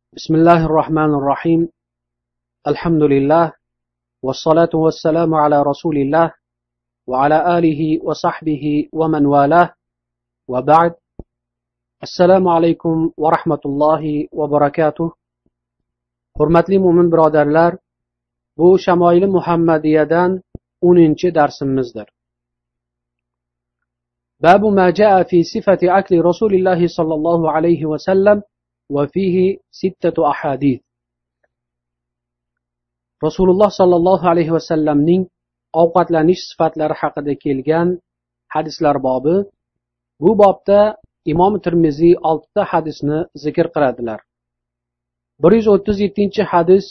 بسم الله الرحمن الرحيم الحمد لله والصلاة والسلام على رسول الله وعلى آله وصحبه ومن والاه وبعد السلام عليكم ورحمة الله وبركاته. Hurmatli mo'min birodarlar, bu Shamoil Muhammadiyadan 10-chi darsimizdir. باب ما جاء في صفة أكل رسول الله صلى الله عليه وسلم وفيه 6 أحاديث. Rasululloh sallallohu alayhi vasallamning ovqatlanish sifatlari haqida kelgan hadislar bobi. Bu bobda Imom Tirmiziy 6 ta hadisni zikr qiladilar. 137 hadis: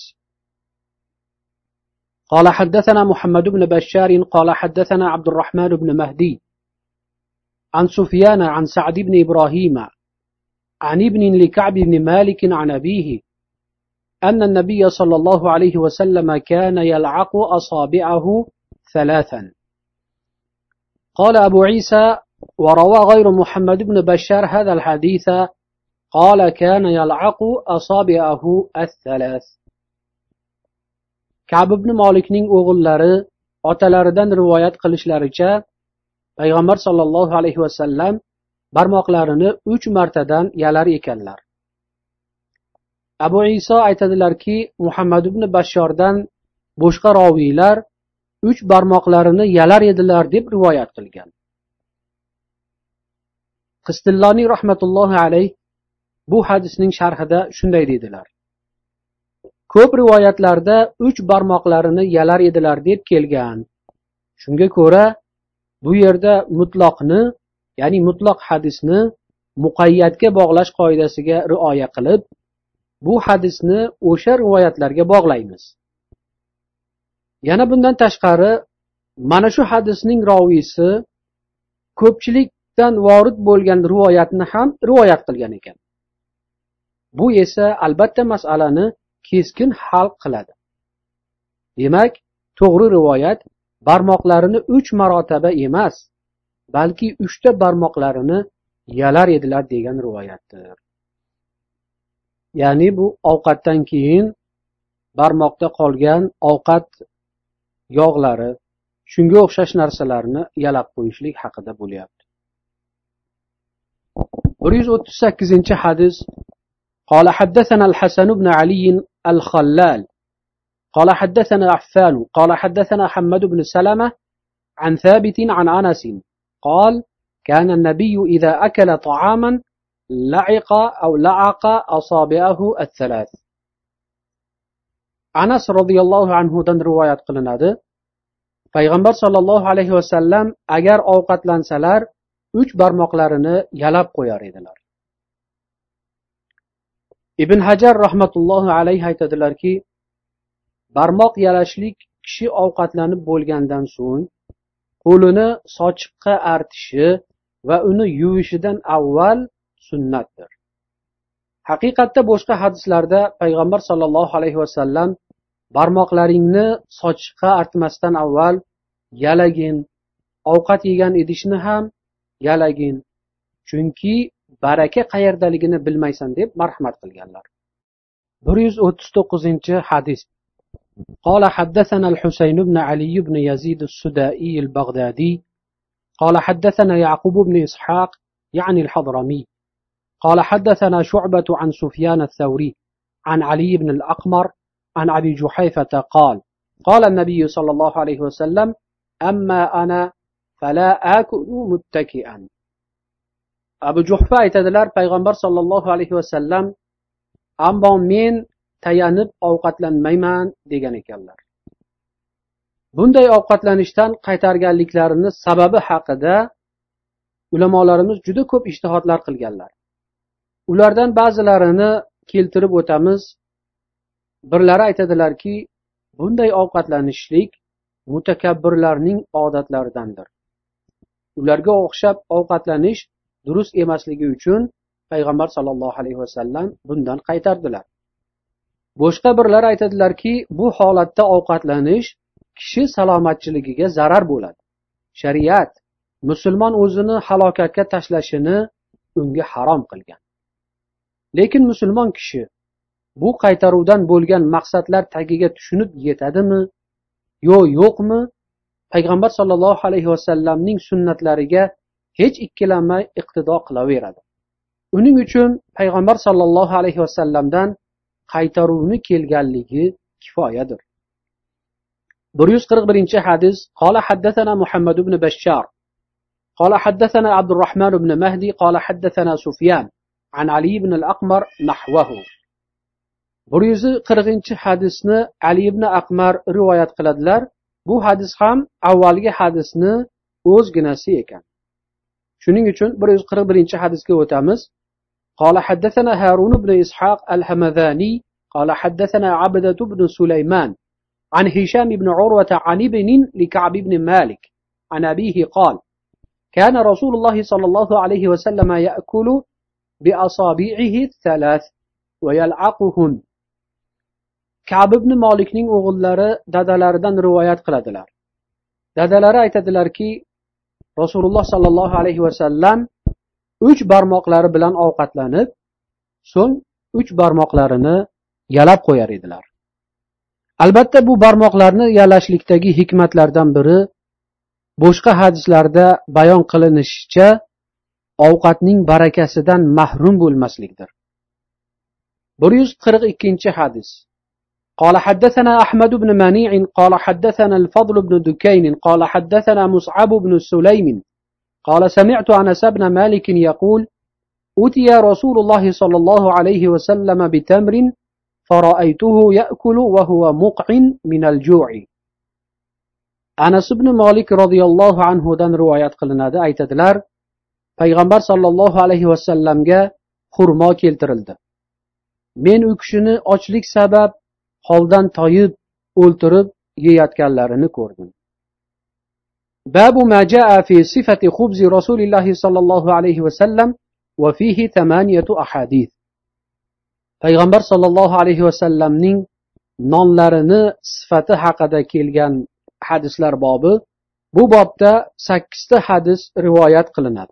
قال حدثنا محمد بن بشار قال حدثنا عبد الرحمن بن مهدي عن سفيان عن سعد بن إبراهيم عن ابن لكعب بن مالك عن أبيه أن النبي صلى الله عليه وسلم كان يلعق أصابعه 3. قال أبو عيسى: وروى غير محمد بن بشار هذا الحديث قال كان يلعق أصابعه 3. Ka'b ibn Malikning o'g'illari otalaridan rivoyat qilishlaricha Payg'ambar sallallohu alayhi vasallam barmoqlarini 3 martadan yalar ekanlar. Abu Iso aytadilarki, Muhammad ibn Bashordan boshqa roviylar 3 barmoqlarini yalar edilar deb rivoyat qilgan. Qistilloniy rahmatullohi alayh bu hadisning sharhida shunday dedilar: Ko'p rivoyatlarda 3 barmoqlarini yalar edilar deb kelgan. Shunga ko'ra, bu yerda mutloqni, ya'ni mutloq hadisni muqayyatga bog'lash qoidasiga rioya qilib, bu hadisni o'sha rivoyatlarga bog'laymiz. Yana bundan tashqari, mana shu hadisning roviysi ko'pchilikdan vorid bo'lgan rivoyatni ham rivoyat qilgan ekan. Bu esa albatta masalani keskin hal qiladi. Demak, to'g'ri rivoyat barmoqlarini 3 marotaba emas, balki 3 ta barmoqlarini yalar edilar degan rivoyatdir. Ya'ni bu ovqatdan keyin barmoqda qolgan ovqat yog'lari, shunga o'xshash narsalarni yalab qo'yishlik haqida bo'lyapti. 138 hadis: قال حدثنا الحسن بن علي الخلال قال حدثنا عفان قال حدثنا حمد بن سلمة عن ثابت عن أنس قال كان النبي إذا أكل طعاما لعق أصابعه 3. Anas radhiyallohu anhu dan rivoyat qilinadi. Payg'ambar sallallohu alayhi vasallam agar ovqatlansalar 3 barmoqlarini yalab qo'yar edilar. Ibn Hajar rahmatullohi alayhi aytadilarki, barmoq yalashlik kishi ovqatlanib bo'lgandan so'ng qo'lini sochiqqa artishi va uni yuvishidan avval sunnatdir. Haqiqatda boshqa hadislarda Payg'ambar sallallohu alayhi vasallam barmoqlaringni sochiqqa artmasdan avval yalagin, ovqat yegan idishni ham yalagin, chunki baraka qayerdaligini bilmaysan deb marhamat qilganlar. 139 hadis: قال حدثنا الحسين بن علي بن يزيد السدائي البغدادي قال حدثنا يعقوب بن إسحاق يعني الحضرمي قال حدثنا شعبة عن سفيان الثوري عن علي بن الأقمر عن أبي جحيفة قال قال النبي صلى الله عليه وسلم أما أنا فلا آكل متكئا. Abu Juhfa aytadilar, Payg'ambar sallallohu alayhi vasallam ammo men tayanib ovqatlanmayman degan ekanlar. Bunday ovqatlanishdan qaytarganliklarini sababi haqida ulamolarimiz juda ko'p ijtihodlar qilganlar. Ulardan ba'zilarini keltirib o'tamiz. Birlari aytadilarki, bunday ovqatlanishlik mutakabbirlarning odatlaridandir. Ularga o'xshab ovqatlanish durust emasligi uchun Payg'ambar sallallohu alayhi vasallam bundan qaytardilar. Boshqa birlar aytadilarki, bu holatda ovqatlanish kishi salomatchiligiga zarar bo'ladi. Shariat musulmon o'zini halokatga tashlashini unga harom qilgan. Lekin musulmon kishi bu qaytaruvdan bo'lgan maqsadlar tagiga tushunib yetadimi yo yo'qmi, payg'ambar sollallohu alayhi vasallamning sunnatlariga hech ikkilanmay iqtido qilaveradi. Uning uchun payg'ambar sollallohu alayhi vasallamdan qaytaruvni kelganligi kifoyadir. 141 hadis. Qala haddathana Muhammad ibn Bashshar qala haddathana Abdurrahman ibn Mahdi qala haddathana Sufyan an Ali ibn al-Aqmar nahwahu. 140 hadisni Ali ibn Aqmar rivoyat qiladilar. Bu hadis ham avvalgi hadisni o'zginasi ekan. Shuning uchun 141 hadisga o'tamiz. Qala haddathana Harun ibn Ishaq al-Hamadani qala haddathana Abdah ibn Sulayman an Hisham ibn Urwa an ibn Lik'ab ibn Malik an abihi qala كان رسول الله صلى الله عليه وسلم يأكل بأصابعه الثلاث ويلعقهن. Ka'b ibn Malikning o'g'illari dadalaridan rivoyat qiladilar. Dadalari aytadilarki, Rasululloh sallallohu alayhi vasallam 3 barmoqlari bilan ovqatlanib, so'ng 3 barmoqlarini yalab qo'yar edilar. Albatta bu barmoqlarni yalashlikdagi hikmatlardan biri boshqa hadislarda bayon qilinishicha ovqatning barakasidan mahrum bo'lmaslikdir. 142 hadis. قال حدثنا أحمد بن منيع قال حدثنا الفضل بن دكين قال حدثنا مصعب بن سليم قال سمعت أنس بن مالك يقول أتي رسول الله صلى الله عليه وسلم بتمر فرأيته يأكل وهو مقع من الجوع. Anas ibn Malik radhiyallohu anhu dan rivoyat qilinadi, aytadilar, payg'ambar sollallohu alayhi vasallamga xurmo keltirildi. Men u kishini ochlik sabab holdan toyib o'ltirib yeyotganlarini ko'rdim. Babu ma jaa fi sifati khubzi Rasulilloh sallallohu alayhi vasallam va fihi 8 ahadith. Payg'ambar sollallohu alayhi vasallamning nonlarini sifati haqida kelgan hadislar bobi. Bu bobda 8 ta hadis rivoyat qilinadi.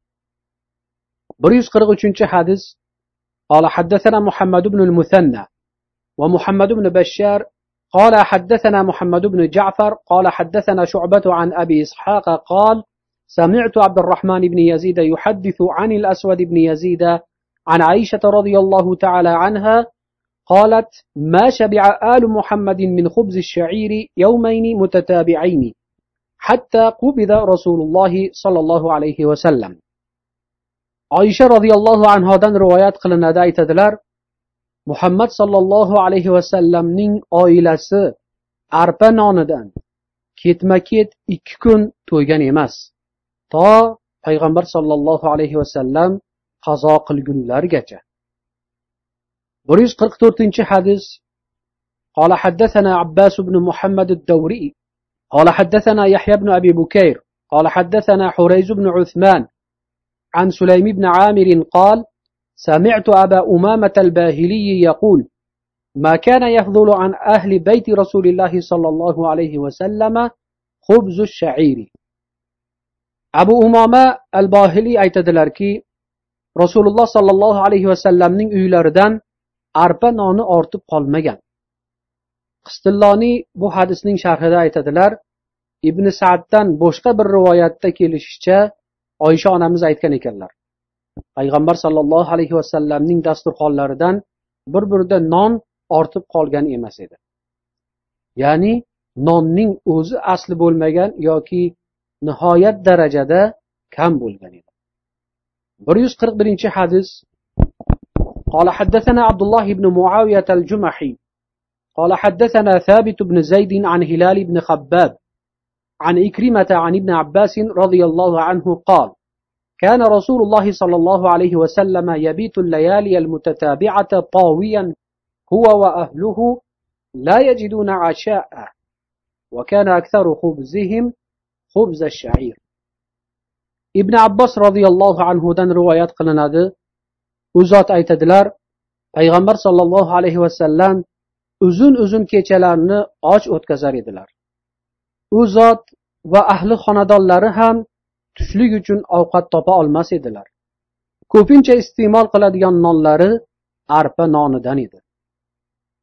143 hadis. قال حدثنا محمد بن المثنى ومحمد بن بشار قال حدثنا محمد بن جعفر قال حدثنا شعبة عن أبي إسحاق قال سمعت عبد الرحمن بن يزيد يحدث عن الأسود بن يزيد عن عائشة رضي الله تعالى عنها قالت ما شبع آل محمد من خبز الشعير يومين متتابعين حتى قبض رسول الله صلى الله عليه وسلم. Oysha radhiyallohu anhodan rivoyat qilinadi, aytadilar, Muhammad sallallohu alayhi vasallamning oilasi arpa nonidan ketma-ket 2 kun to'ygan emas, to payg'ambar sallallohu alayhi vasallam qazo qilgunlargacha. 144 hadis. قال حدثنا عباس بن محمد الدوري قال حدثنا يحيى بن أبي بكير قال حدثنا حريز بن عثمان عن سليم بن عامر قال سمعت أبا أمامة الباهلي يقول ما كان يفضل عن أهل بيت رسول الله صلى الله عليه وسلم خبز الشعير. Abu Umama al-Bahili aytadilarki, Rasululloh sallallohu alayhi vasallamning uylaridan arpa noni ortib qolmagan. Qistilloni bu hadisning sharhida aytadilar, Ibn Sa'ddan boshqa bir rivoyatda kelishicha Oysha onamiz aytgan ekanlar. Payg'ambar sallallohu alayhi vasallamning dasturxonlaridan bir-birida non ortib qolgan emas edi. Ya'ni nonning o'zi asli bo'lmagan yoki nihoyat darajada kam bo'lgan edi. 141 hadis. قال حدثنا عبد الله بن معاوية الجمحي قال حدثنا ثابت بن زيد عن هلال بن خباب عن إكرمة عن ابن عباس رضي الله عنه قال كان رسول الله صلى الله عليه وسلم يبيت الليالي المتتابعة طاويا هو وأهله لا يجدون عشاء وكان أكثر خبزهم خبز الشعير. Ibn Abbas radhiyallohu anhudan rivoyat qilinadi. U zot aytadilar, payg'ambar sollallohu alayhi vasallam uzun-uzun kechalarni och o'tkazar edilar. U zot va ahli xonadonlari ham tushlik uchun ovqat topa olmas edilar. Ko'pincha iste'mol qiladigan nonlari arpa nonidan edi.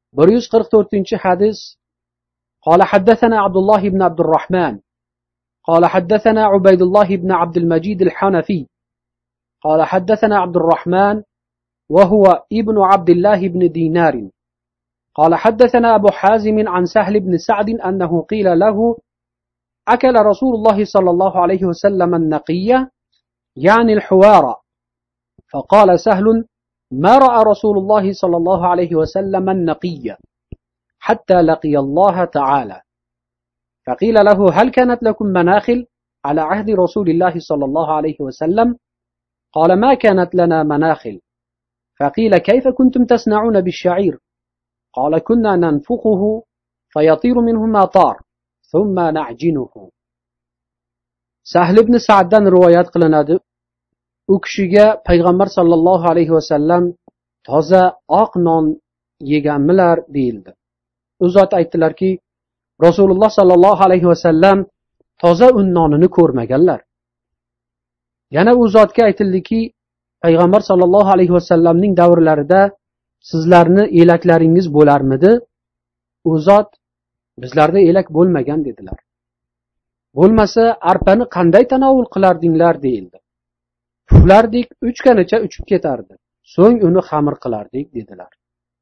144 حديث قال حدثنا عبد الله بن عبد الرحمن قال حدثنا عبيد الله بن عبد المجيد الحنفي قال حدثنا عبد الرحمن وهو ابن عبد الله بن دينار قال حدثنا أبو حازم عن سهل بن سعد أنه قيل له أكل رسول الله صلى الله عليه وسلم النقية يعني الحوار، فقال سهل ما رأى رسول الله صلى الله عليه وسلم النقية حتى لقي الله تعالى، فقيل له هل كانت لكم مناخل على عهد رسول الله صلى الله عليه وسلم؟ قال ما كانت لنا مناخل، فقيل كيف كنتم تصنعون بالشعير؟ قال كنا ننفخه فيطير منه ما طار ثم نعجنه. Sahl ibn Sa'ddan rivoyat qilinadi. U kishiga payg'ambar sollallohu alayhi vasallam toza oq non yeganmilar deyildi. U zot aytdilarki, Rasululloh sollallohu alayhi vasallam toza un nonini ko'rmaganlar. Yana u zotga aytildiki, payg'ambar sollallohu alayhi vasallamning davrlarida sizlarni elaklaringiz bo'larmidi? U zot bizlarda elak bo'lmagan dedilar. Bo'lmasa arpani qanday tanovul qilardinglar deyildi. Puflardik 3 kanacha uchib ketardi. So'ng uni xamir qilardik dedilar.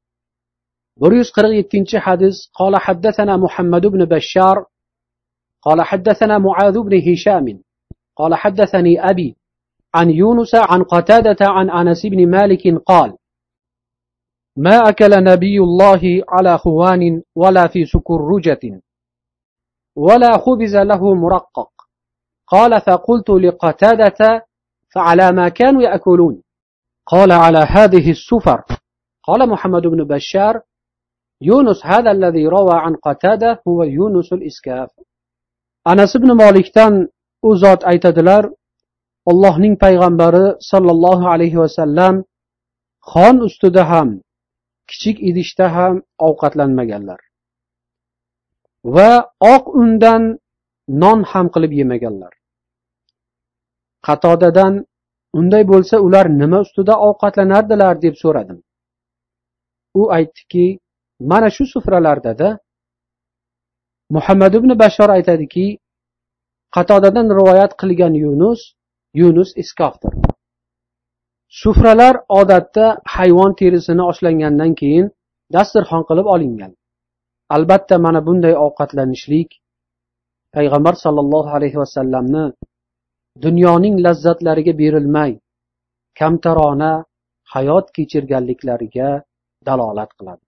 147 hadis qala haddathana Muhammad ibn Bashar qala haddathana Mu'adh ibn Hisham qala haddathani abi an Yunus an Qatadah an Anas ibn Malik qala ما أكل نبي الله على خوان ولا في سكرجة ولا خبز له مرقق. قال فقلت لقتادة فعلى ما كانوا يأكلون؟ قال على هذه السفر. قال محمد بن بشار يونس هذا الذي روى عن قتادة هو يونس الإسكاف. أنس بن مالكتان u zot aytadilar, Allohning payg'ambari sallallohu alayhi vasallam xon ustida ham kichik idishda ham ovqatlanmaganlar va oq undan non ham qilib yemaganlar. Qatodadan unday bo'lsa ular nima ustida ovqatlanardilar deb so'radim. U aytdiki, mana shu sufralarda. Muhammad ibn Bashor aytadiki, Qatodadan rivoyat qilgan Yunus iskofdir. Sufralar odatda hayvon terisini oshlangandan keyin dasturxon qilib olingan. Albatta mana bunday ovqatlanishlik payg'ambar sollallohu alayhi vasallamni dunyoning lazzatlariga berilmay kamtarona hayot kechirganliklariga dalolat qiladi.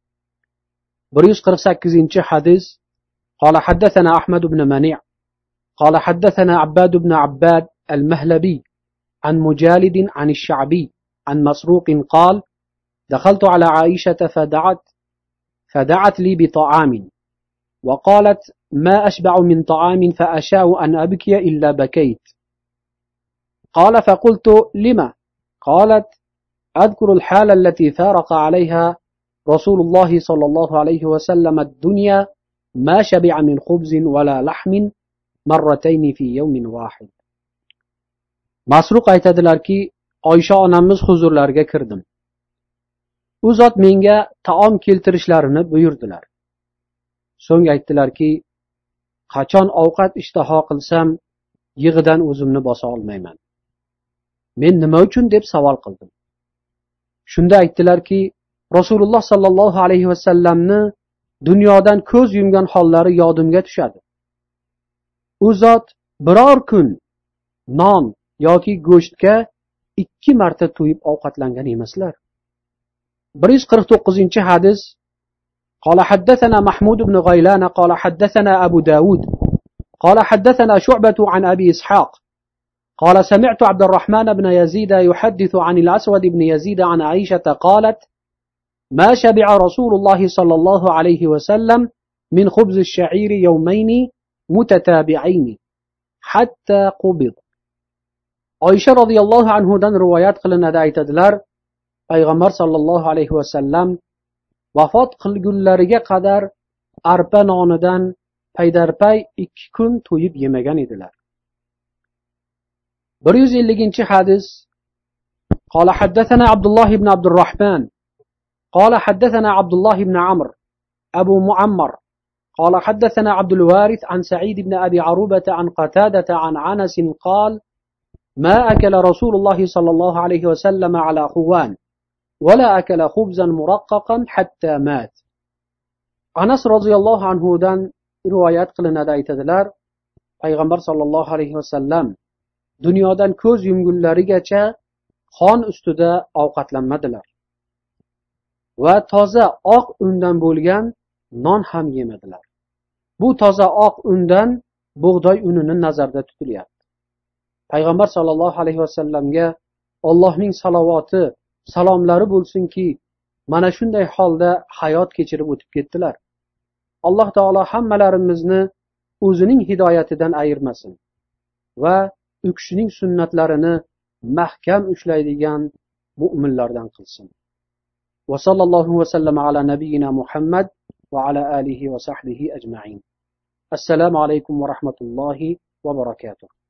148 hadis قال حدثنا أحمد بن منيع قال حدثنا عباد بن عباد المهلبي عن مجالد عن الشعبي عن مسروق قال دخلت على عائشة فدعت لي بطعام وقالت ما أشبع من طعام فأشاء أن أبكي إلا بكيت. قال فقلت لما؟ قالت أذكر الحالة التي فارق عليها رسول الله صلى الله عليه وسلم الدنيا ما شبع من خبز ولا لحم مرتين في يوم واحد. Masruq aytadilarki, Oysha onamiz huzurlariga kirdim. U zot menga taom keltirishlarini buyurdilar. So'ng aytdilarki, qachon ovqat ishtaho qilsam, yig'idan o'zimni bosa olmayman. Men nima uchun deb savol qildim. Shunda aytdilarki, Rasululloh sallallohu alayhi vasallamni dunyodan ko'z yumgan hollari yodimga tushadi. U zot biror kun non yoki go'shtga 2 marta to'yib ovqatlangan emaslar. 149 hadis قال حدثنا محمود بن غيلان قال حدثنا أبو داود قال حدثنا شعبة عن أبي إسحاق قال سمعت عبد الرحمن بن يزيد يحدث عن الأسود بن يزيد عن عائشة قالت ما شبع رسول الله صلى الله عليه وسلم من خبز الشعير يومين متتابعين حتى قبض. Oysha radhiyallohu anhudan rivoyat qilinadi, aytadilar, payg'ambar sollallohu alayhi vasallam vafot qilgunlariga qadar arpa nonidan paydarpay 2 kun to'yib yemagan edilar. 150 hadis قال حدثنا عبد الله بن عبد الرحمن قال حدثنا عبد الله بن عمرو أبو معمر قال حدثنا عبد الوارث عن سعيد بن أبي عروبة عن قتادة عن عنس قال ما أكل رسول الله صلى الله عليه وسلم على خوان ولا أكل خبزا مرققا حتى مات. Anas roziyallohu anhudan rivoyat qilinadi, aytadilar, payg'ambar sollallohu alayhi vasallam dunyodan ko'z yumgunlarigacha qon ustida ovqatlanmadilar va toza oq undan bo'lgan non ham yemadilar. Bu toza oq undan bug'doy unini nazarda tutilyapti. Payg'ambar sollallohu alayhi vasallamga Allohning salovati, salomlari bo'lsinki, mana shunday holda hayot kechirib o'tib ketdilar. Alloh taolo hammalarimizni o'zining hidoyatidan ayirmasin va u kishining sunnatlarini mahkam ushlaydigan mu'minlardan qilsin. Va sallallohu va sallama ala nabiyyina Muhammad va ala alihi va sahbihi ajma'in. Assalomu alaykum va rahmatullohi va barakatuh.